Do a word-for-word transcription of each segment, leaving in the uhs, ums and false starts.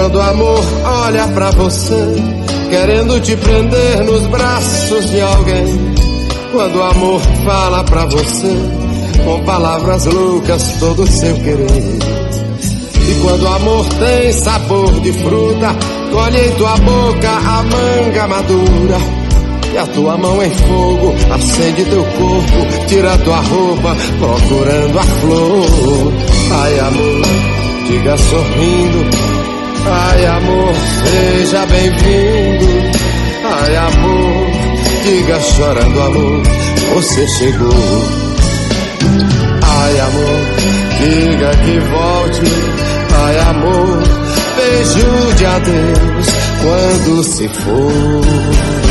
quando o amor olha pra você, querendo te prender nos braços de alguém. Quando o amor fala pra você, com palavras loucas, todo o seu querer. E quando o amor tem sabor de fruta, colhe em tua boca a manga madura. E a tua mão em fogo acende teu corpo, tira tua roupa procurando a flor. Ai amor, diga sorrindo, ai amor, seja bem-vindo. Ai amor, diga chorando amor, você chegou. Ai amor, diga que volte. Ai amor, beijo de adeus quando se for.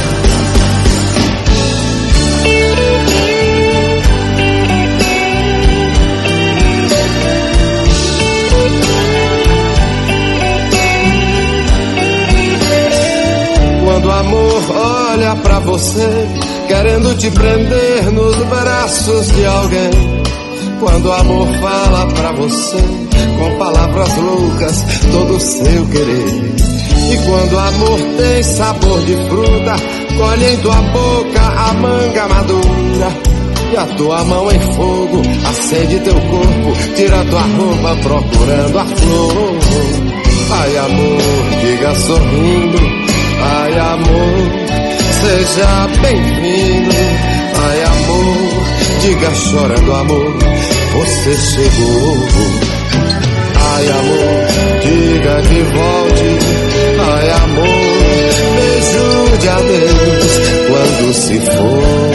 Quando o amor olha pra você, querendo te prender nos braços de alguém. Quando o amor fala pra você, com palavras loucas, todo o seu querer. E quando o amor tem sabor de fruta, colhe em tua boca a manga madura. E a tua mão em fogo acende teu corpo, tira tua roupa procurando a flor. Ai amor, diga sorrindo, ai amor, seja bem-vindo. Ai amor, diga chorando amor, você chegou. Ai amor, diga que volte. Ai amor, beijo de adeus quando se for.